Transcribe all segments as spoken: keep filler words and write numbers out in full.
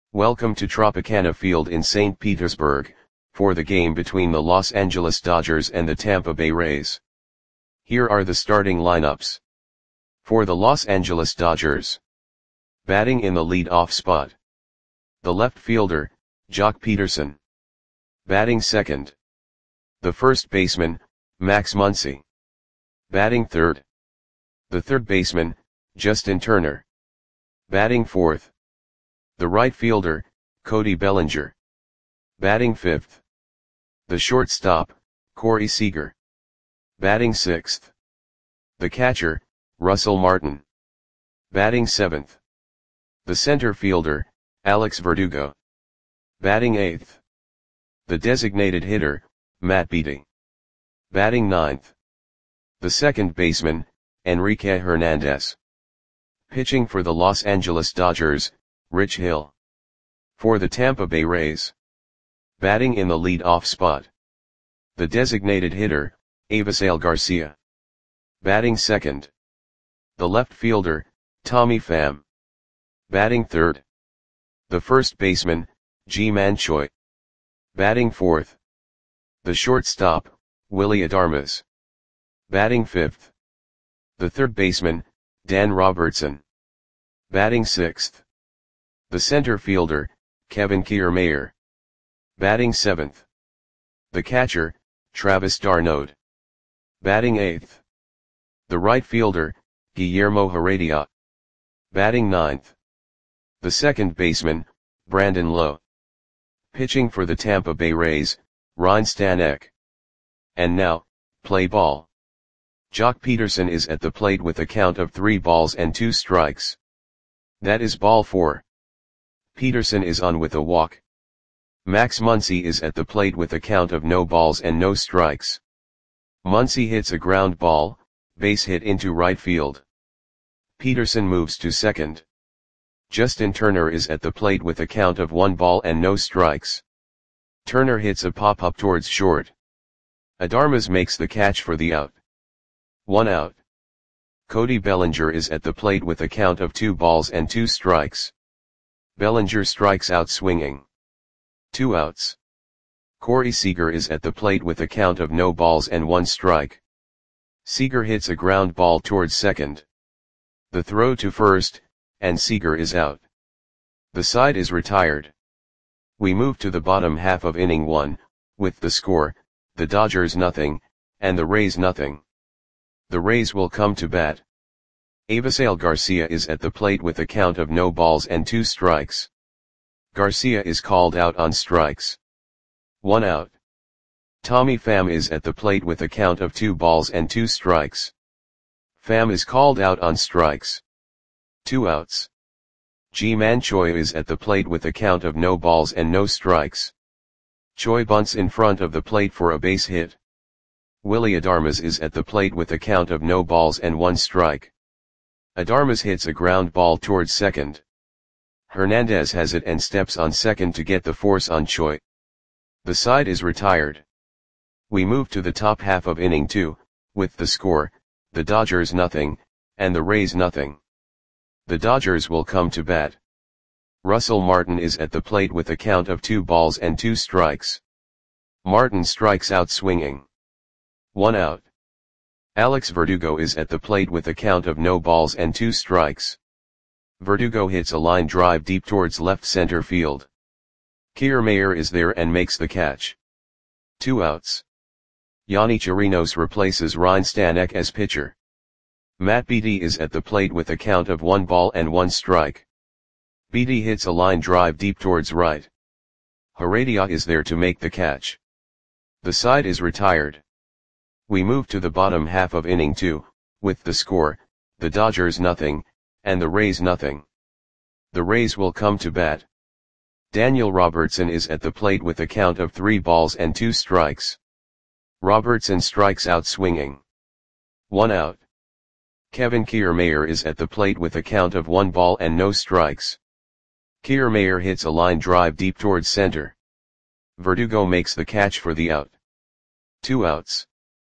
Welcome to Tropicana Field in Saint Petersburg, for the game between the Los Angeles Dodgers and the Tampa Bay Rays. Here are the starting lineups. For the Los Angeles Dodgers. Batting in the lead-off spot. The left fielder, Joc Pederson. Batting second. The first baseman, Max Muncy. Batting third. The third baseman, Justin Turner. Batting fourth. The right fielder, Cody Bellinger. Batting fifth. The shortstop, Corey Seager. Batting sixth. The catcher, Russell Martin. Batting seventh. The center fielder, Alex Verdugo. Batting eighth. The designated hitter, Matt Beaty. Batting ninth. The second baseman, Enrique Hernandez. Pitching for the Los Angeles Dodgers, Rich Hill. For the Tampa Bay Rays. Batting in the lead-off spot. The designated hitter, Avisail Garcia. Batting second. The left fielder, Tommy Pham. Batting third. The first baseman, Ji-Man Choi. Batting fourth. The shortstop, Willy Adames. Batting fifth. The third baseman, Dan Robertson. Batting sixth. The center fielder, Kevin Kiermaier. Batting seventh. The catcher, Travis d'Arnaud. Batting eighth. The right fielder, Guillermo Heredia. Batting ninth. The second baseman, Brandon Lowe. Pitching for the Tampa Bay Rays, Ryne Stanek. And now, play ball. Joc Pederson is at the plate with a count of three balls and two strikes. That is ball four. Pederson is on with a walk. Max Muncy is at the plate with a count of no balls and no strikes. Muncy hits a ground ball, base hit into right field. Pederson moves to second. Justin Turner is at the plate with a count of one ball and no strikes. Turner hits a pop-up towards short. Adames makes the catch for the out. One out. Cody Bellinger is at the plate with a count of two balls and two strikes. Bellinger strikes out swinging. Two outs. Corey Seager is at the plate with a count of no balls and one strike. Seager hits a ground ball towards second. The throw to first, and Seager is out. The side is retired. We move to the bottom half of inning one, with the score, the Dodgers nothing, and the Rays nothing. The Rays will come to bat. Avisail Garcia is at the plate with a count of no balls and two strikes. Garcia is called out on strikes. One out. Tommy Pham is at the plate with a count of two balls and two strikes. Pham is called out on strikes. Two outs. Ji-Man Choi is at the plate with a count of no balls and no strikes. Choi bunts in front of the plate for a base hit. Willy Adames is at the plate with a count of no balls and one strike. Adames hits a ground ball towards second. Hernandez has it and steps on second to get the force on Choi. The side is retired. We move to the top half of inning two, with the score, the Dodgers nothing, and the Rays nothing. The Dodgers will come to bat. Russell Martin is at the plate with a count of two balls and two strikes. Martin strikes out swinging. One out. Alex Verdugo is at the plate with a count of no balls and two strikes. Verdugo hits a line drive deep towards left center field. Kiermaier is there and makes the catch. Two outs. Yonny Chirinos replaces Ryne Stanek as pitcher. Matt Beaty is at the plate with a count of one ball and one strike. Beaty hits a line drive deep towards right. Heredia is there to make the catch. The side is retired. We move to the bottom half of inning two, with the score, the Dodgers nothing, and the Rays nothing. The Rays will come to bat. Daniel Robertson is at the plate with a count of three balls and two strikes. Robertson strikes out swinging. One out. Kevin Kiermaier is at the plate with a count of one ball and no strikes. Kiermaier hits a line drive deep towards center. Verdugo makes the catch for the out. Two outs.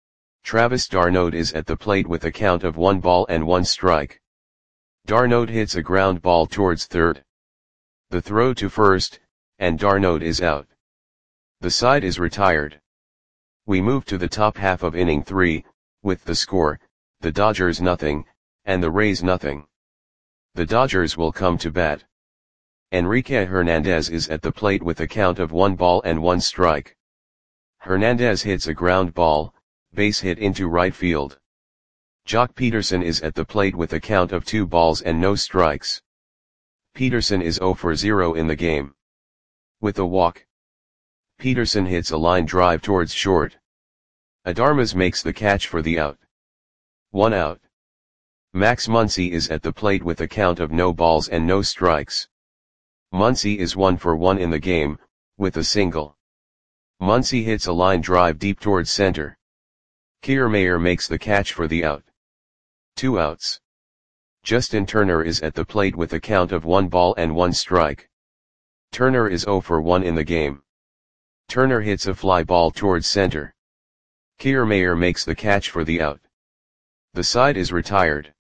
Travis d'Arnaud is at the plate with a count of one ball and one strike. D'Arnaud hits a ground ball towards third. The throw to first, and d'Arnaud is out. The side is retired. We move to the top half of inning three, with the score, the Dodgers nothing, and the Rays nothing. The Dodgers will come to bat. Enrique Hernandez is at the plate with a count of one ball and one strike. Hernandez hits a ground ball, base hit into right field. Jock Peterson is at the plate with a count of two balls and no strikes. Peterson is zero for zero in the game. With a walk, Peterson hits a line drive towards short. Adarmas makes the catch for the out. One out. Max Muncy is at the plate with a count of no balls and no strikes. Muncy is one for one in the game, with a single. Muncy hits a line drive deep towards center. Kiermaier makes the catch for the out. Two outs. Justin Turner is at the plate with a count of one ball and one strike. Turner is zero for one in the game. Turner hits a fly ball towards center. Kiermaier makes the catch for the out. The side is retired.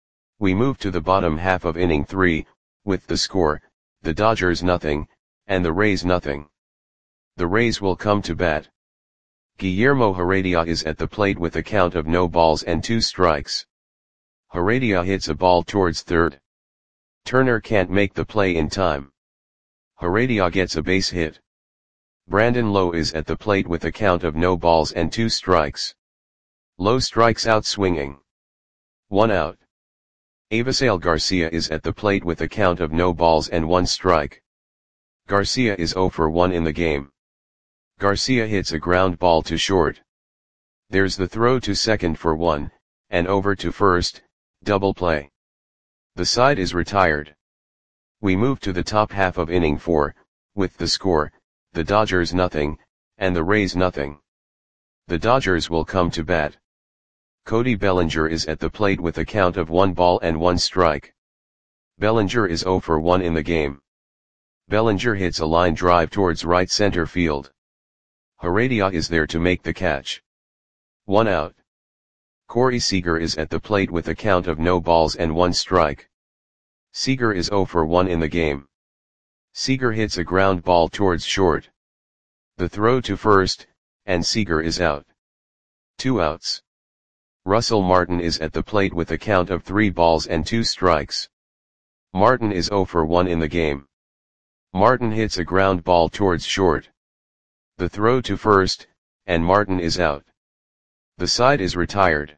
We move to the bottom half of inning three, with the score, the Dodgers nothing, and the Rays nothing. The Rays will come to bat. Guillermo Heredia is at the plate with a count of no balls and two strikes. Heredia hits a ball towards third. Turner can't make the play in time. Heredia gets a base hit. Brandon Lowe is at the plate with a count of no balls and two strikes. Lowe strikes out swinging. One out. Avisail Garcia is at the plate with a count of no balls and one strike. Garcia is zero for one in the game. Garcia hits a ground ball to short. There's the throw to second for one, and over to first, double play. The side is retired. We move to the top half of inning four, with the score, the Dodgers nothing, and the Rays nothing. The Dodgers will come to bat. Cody Bellinger is at the plate with a count of one ball and one strike. Bellinger is zero for one in the game. Bellinger hits a line drive towards right center field. Heredia is there to make the catch. One out. Corey Seager is at the plate with a count of no balls and one strike. Seager is zero for one in the game. Seager hits a ground ball towards short. The throw to first, and Seager is out. Two outs. Russell Martin is at the plate with a count of three balls and two strikes. Martin is zero for one in the game. Martin hits a ground ball towards short. The throw to first, and Martin is out. The side is retired.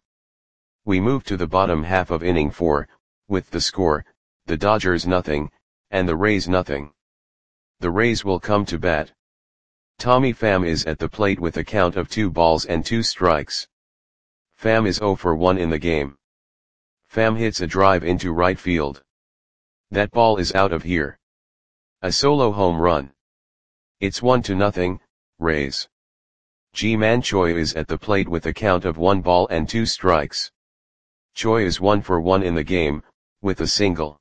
We move to the bottom half of inning four, with the score, the Dodgers nothing, and the Rays nothing. The Rays will come to bat. Tommy Pham is at the plate with a count of two balls and two strikes. Pham is zero for one in the game. Pham hits a drive into right field. That ball is out of here. A solo home run. It's one to nothing, Rays. Ji-Man Choi is at the plate with a count of one ball and two strikes. Choi is one for one in the game, with a single.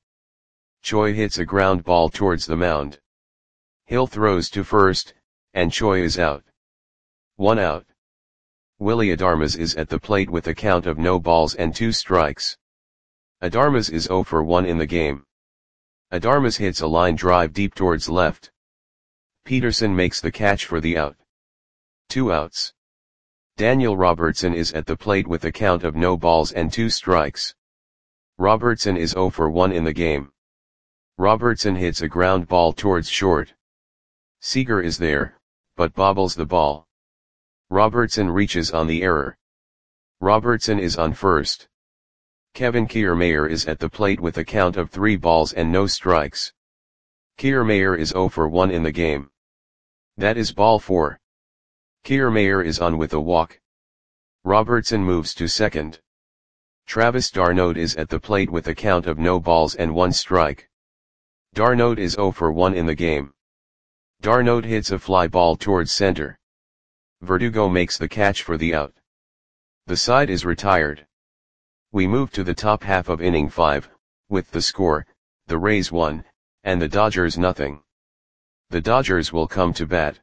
Choi hits a ground ball towards the mound. Hill throws to first, and Choi is out. One out. Willy Adarmas is at the plate with a count of no balls and two strikes. Adarmas is zero for one in the game. Adarmas hits a line drive deep towards left. Peterson makes the catch for the out. Two outs. Daniel Robertson is at the plate with a count of no balls and two strikes. Robertson is zero for one in the game. Robertson hits a ground ball towards short. Seager is there, but bobbles the ball. Robertson reaches on the error. Robertson is on first. Kevin Kiermaier is at the plate with a count of three balls and no strikes. Kiermaier is zero for one in the game. That is ball four. Kiermaier is on with a walk. Robertson moves to second. Travis d'Arnaud is at the plate with a count of no balls and one strike. d'Arnaud is zero for one in the game. d'Arnaud hits a fly ball towards center. Verdugo makes the catch for the out. The side is retired. We move to the top half of inning five, with the score, the Rays one, and the Dodgers nothing. The Dodgers will come to bat.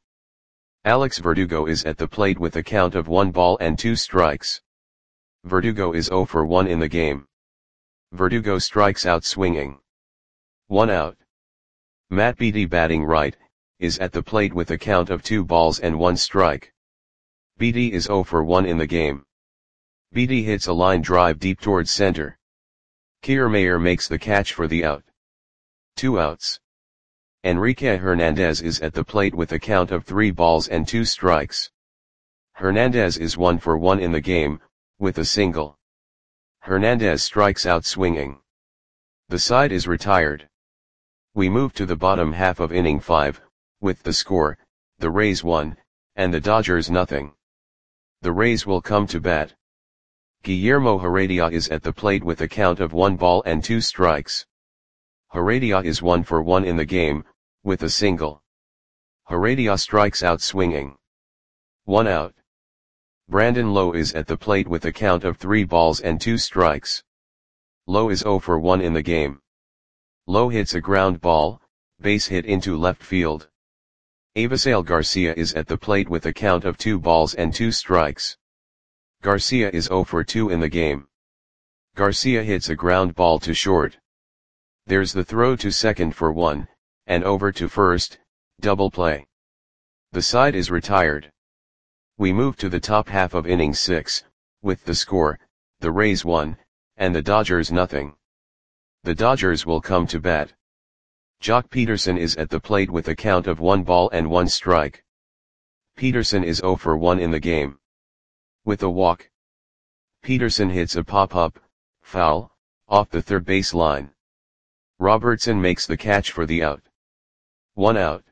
Alex Verdugo is at the plate with a count of one ball and two strikes. Verdugo is zero for one in the game. Verdugo strikes out swinging. One out. Matt Beattie batting right, is at the plate with a count of two balls and one strike. Beattie is zero for one in the game. Beattie hits a line drive deep towards center. Kiermaier makes the catch for the out. Two outs. Enrique Hernandez is at the plate with a count of three balls and two strikes. Hernandez is one for one in the game, with a single. Hernandez strikes out swinging. The side is retired. We move to the bottom half of inning five, with the score, the Rays one, and the Dodgers nothing. The Rays will come to bat. Guillermo Heredia is at the plate with a count of one ball and two strikes. Heredia is one for one in the game, with a single. Heredia strikes out swinging. One out. Brandon Lowe is at the plate with a count of three balls and two strikes. Lowe is zero for one in the game. Lowe hits a ground ball, base hit into left field. Avisail Garcia is at the plate with a count of two balls and two strikes. Garcia is zero for two in the game. Garcia hits a ground ball to short. There's the throw to second for one, and over to first, double play. The side is retired. We move to the top half of inning six, with the score, the Rays one, and the Dodgers nothing. The Dodgers will come to bat. Jock Peterson is at the plate with a count of one ball and one strike. Peterson is zero for one in the game. With a walk. Peterson hits a pop-up, foul, off the third base line. Robertson makes the catch for the out. One out.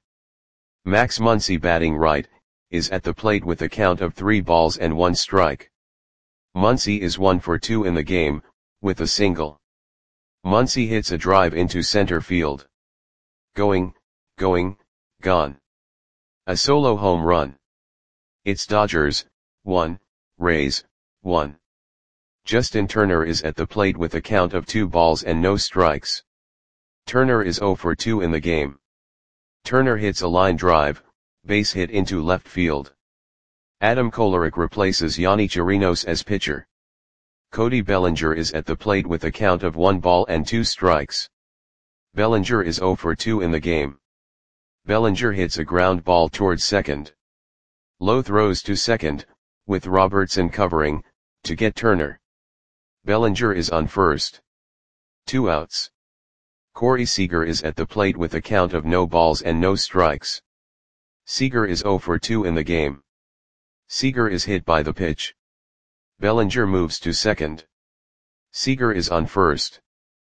Max Muncy batting right, is at the plate with a count of three balls and one strike. Muncy is one for two in the game, with a single. Muncy hits a drive into center field. Going, going, gone. A solo home run. It's Dodgers, one, Rays, one. Justin Turner is at the plate with a count of two balls and no strikes. Turner is zero for two in the game. Turner hits a line drive, base hit into left field. Adam Kolarek replaces Yanni Chirinos as pitcher. Cody Bellinger is at the plate with a count of one ball and two strikes. Bellinger is zero for two in the game. Bellinger hits a ground ball towards second. Lowe throws to second, with Robertson covering, to get Turner. Bellinger is on first. Two outs. Corey Seager is at the plate with a count of no balls and no strikes. Seager is zero for two in the game. Seager is hit by the pitch. Bellinger moves to second. Seager is on first.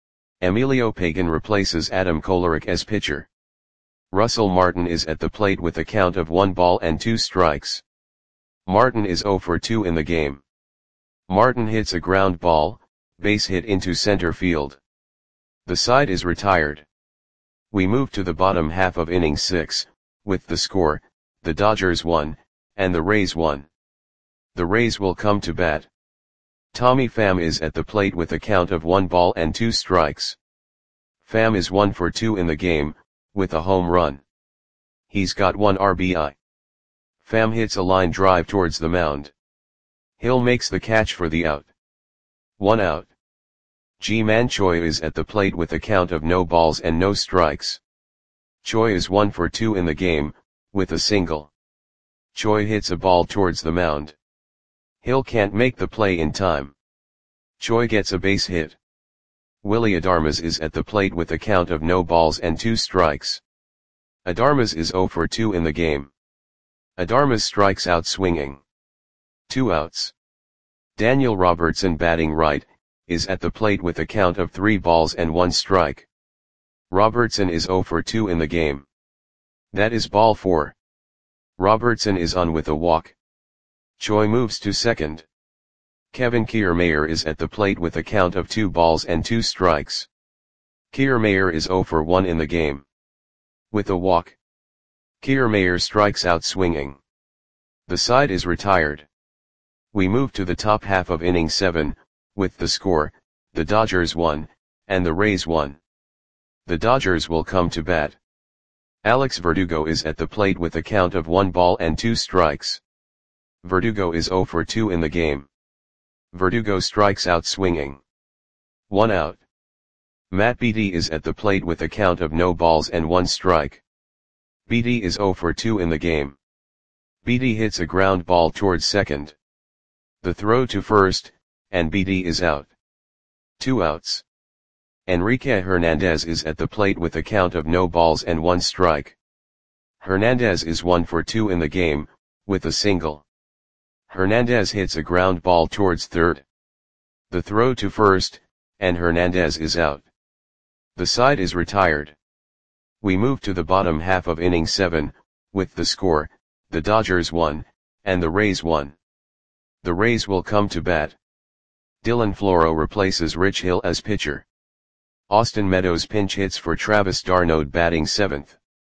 Emilio Pagan replaces Adam Kolarek as pitcher. Russell Martin is at the plate with a count of one ball and two strikes. Martin is zero for two in the game. Martin hits a ground ball, base hit into center field. The side is retired. We move to the bottom half of inning six, with the score, the Dodgers one, and the Rays one. The Rays will come to bat. Tommy Pham is at the plate with a count of one ball and two strikes. Pham is one for two in the game, with a home run. He's got one R B I. Pham hits a line drive towards the mound. Hill makes the catch for the out. One out. Ji-Man Choi is at the plate with a count of no balls and no strikes. Choi is one for two in the game, with a single. Choi hits a ball towards the mound. Hill can't make the play in time. Choi gets a base hit. Willy Adames is at the plate with a count of no balls and two strikes. Adames is zero for two in the game. Adames strikes out swinging. Two outs. Daniel Robertson batting right, is at the plate with a count of three balls and one strike. Robertson is zero for two in the game. That is ball four. Robertson is on with a walk. Choi moves to second. Kevin Kiermaier is at the plate with a count of two balls and two strikes. Kiermaier is zero for one in the game. With a walk. Kiermaier strikes out swinging. The side is retired. We move to the top half of inning seven, with the score, the Dodgers one, and the Rays one. The Dodgers will come to bat. Alex Verdugo is at the plate with a count of one ball and two strikes. Verdugo is zero for two in the game. Verdugo strikes out swinging. One out. Matt Beattie is at the plate with a count of no balls and one strike. Beattie is zero for two in the game. Beattie hits a ground ball towards second. The throw to first, and Beattie is out. Two outs. Enrique Hernandez is at the plate with a count of no balls and one strike. Hernandez is one for two in the game, with a single. Hernandez hits a ground ball towards third. The throw to first, and Hernandez is out. The side is retired. We move to the bottom half of inning seven, with the score, the Dodgers won, and the Rays won. The Rays will come to bat. Dylan Floro replaces Rich Hill as pitcher. Austin Meadows pinch hits for Travis d'Arnaud batting seventh.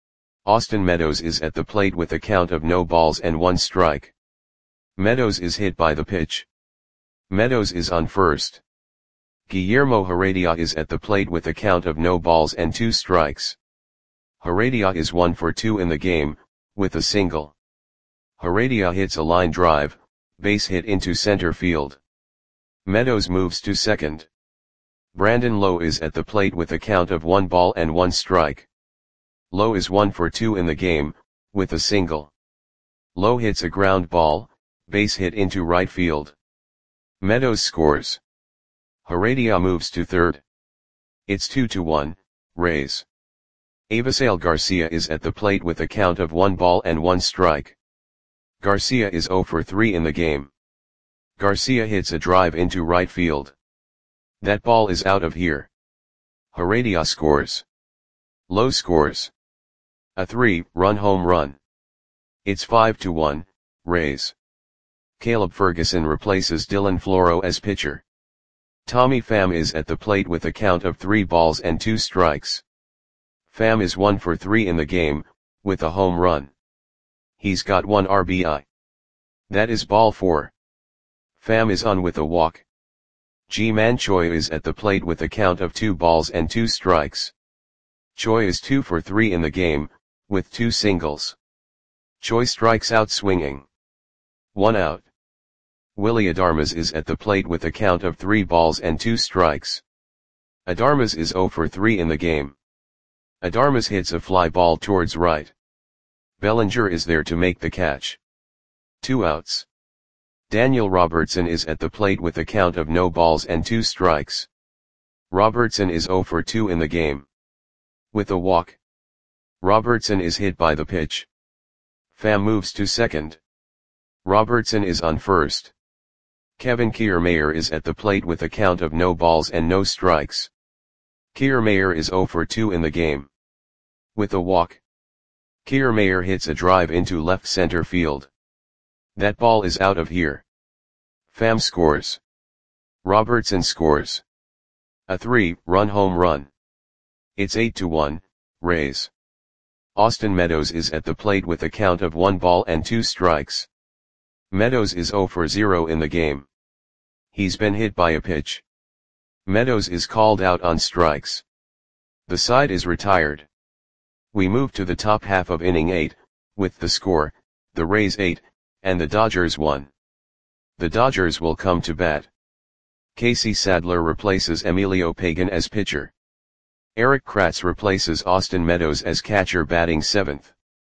Austin Meadows is at the plate with a count of no balls and one strike. Meadows is hit by the pitch. Meadows is on first. Guillermo Heredia is at the plate with a count of no balls and two strikes. Heredia is one for two in the game, with a single. Heredia hits a line drive, base hit into center field. Meadows moves to second. Brandon Lowe is at the plate with a count of one ball and one strike. Lowe is one for two in the game, with a single. Lowe hits a ground ball, base hit into right field. Meadows scores. Heredia moves to third. It's two to one, Rays. Avisail Garcia is at the plate with a count of one ball and one strike. Garcia is zero for three in the game. Garcia hits a drive into right field. That ball is out of here. Heredia scores. Lowe scores. A three-run home run. It's five to one, Rays. Caleb Ferguson replaces Dylan Floro as pitcher. Tommy Pham is at the plate with a count of three balls and two strikes. Pham is one for three in the game, with a home run. He's got one R B I. That is ball four. Pham is on with a walk. Ji-Man Choi is at the plate with a count of two balls and two strikes. Choi is two for three in the game, with two singles. Choi strikes out swinging. One out. Willy Adames is at the plate with a count of three balls and two strikes. Adames is zero for three in the game. Adames hits a fly ball towards right. Bellinger is there to make the catch. Two outs. Daniel Robertson is at the plate with a count of no balls and two strikes. Robertson is zero for two in the game. With a walk. Robertson is hit by the pitch. Pham moves to second. Robertson is on first. Kevin Kiermaier is at the plate with a count of no balls and no strikes. Kiermaier is zero for two in the game. With a walk. Kiermaier hits a drive into left center field. That ball is out of here. Pham scores. Robertson scores. A three-run home run. It's eight to one, Rays. Austin Meadows is at the plate with a count of one ball and two strikes. Meadows is zero for zero in the game. He's been hit by a pitch. Meadows is called out on strikes. The side is retired. We move to the top half of inning eight, with the score, the Rays eight, and the Dodgers one. The Dodgers will come to bat. Casey Sadler replaces Emilio Pagan as pitcher. Eric Kratz replaces Austin Meadows as catcher batting seventh.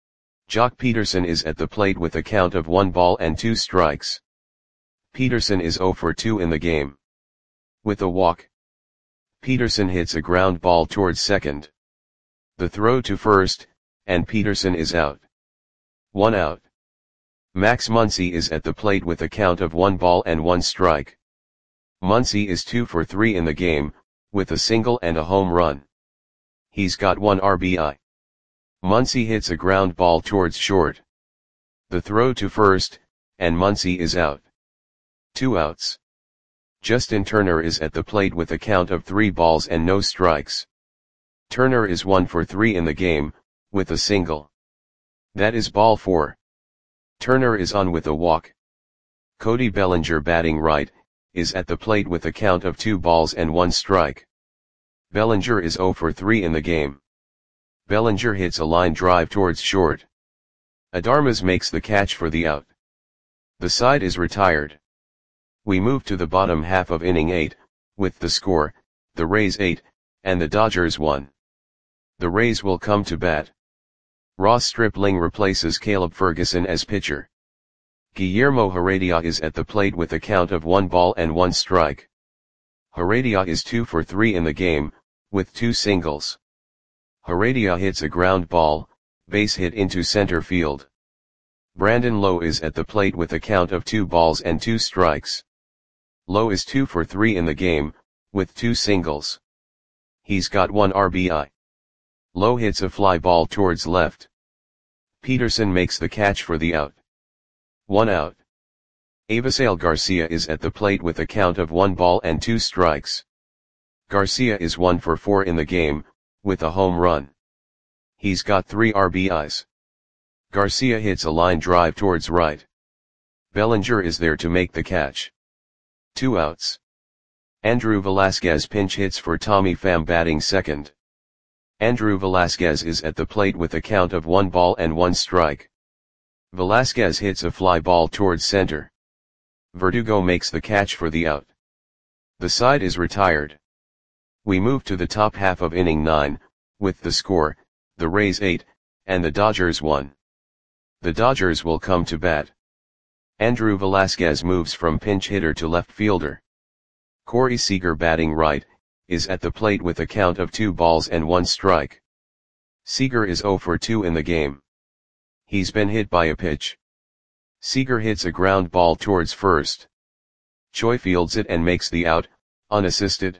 Jock Peterson is at the plate with a count of one ball and two strikes. Peterson is zero for two in the game. With a walk. Peterson hits a ground ball towards second. The throw to first, and Peterson is out. One out. Max Muncy is at the plate with a count of one ball and one strike. Muncy is two for three in the game, with a single and a home run. He's got one R B I. Muncy hits a ground ball towards short. The throw to first, and Muncy is out. Two outs. Justin Turner is at the plate with a count of three balls and no strikes. Turner is one for three in the game, with a single. That is ball four. Turner is on with a walk. Cody Bellinger batting right, is at the plate with a count of two balls and one strike. Bellinger is zero for three in the game. Bellinger hits a line drive towards short. Adames makes the catch for the out. The side is retired. We move to the bottom half of inning eight, with the score, the Rays eight, and the Dodgers one. The Rays will come to bat. Ross Stripling replaces Caleb Ferguson as pitcher. Guillermo Heredia is at the plate with a count of one ball and one strike. Heredia is two for three in the game, with two singles. Heredia hits a ground ball, base hit into center field. Brandon Lowe is at the plate with a count of two balls and two strikes. Lowe is two for three in the game, with two singles. He's got one R B I. Lowe hits a fly ball towards left. Peterson makes the catch for the out. One out. Avisail Garcia is at the plate with a count of one ball and two strikes. Garcia is one for four in the game, with a home run. He's got three R B Is. Garcia hits a line drive towards right. Bellinger is there to make the catch. Two outs. Andrew Velasquez pinch hits for Tommy Pham batting second. Andrew Velasquez is at the plate with a count of one ball and one strike. Velasquez hits a fly ball towards center. Verdugo makes the catch for the out. The side is retired. We move to the top half of inning nine, with the score, the Rays eight, and the Dodgers one. The Dodgers will come to bat. Andrew Velasquez moves from pinch hitter to left fielder. Corey Seager batting right, is at the plate with a count of two balls and one strike. Seager is zero for two in the game. He's been hit by a pitch. Seager hits a ground ball towards first. Choi fields it and makes the out, unassisted.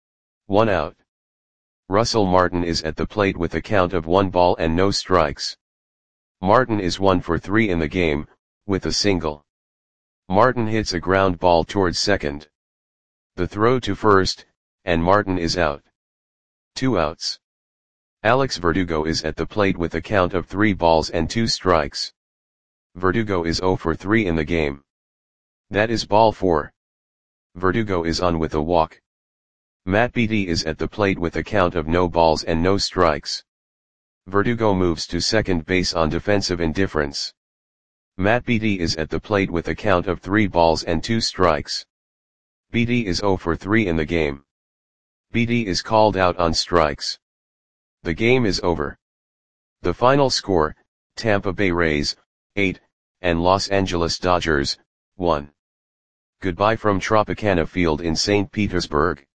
One out. Russell Martin is at the plate with a count of one ball and no strikes. Martin is one for three in the game, with a single. Martin hits a ground ball towards second. The throw to first, and Martin is out. Two outs. Alex Verdugo is at the plate with a count of three balls and two strikes. Verdugo is zero for three in the game. That is ball four. Verdugo is on with a walk. Matt Beattie is at the plate with a count of no balls and no strikes. Verdugo moves to second base on defensive indifference. Matt Beattie is at the plate with a count of three balls and two strikes. Beattie is zero for three in the game. Beattie is called out on strikes. The game is over. The final score, Tampa Bay Rays, eight, and Los Angeles Dodgers, one. Goodbye from Tropicana Field in Saint Petersburg.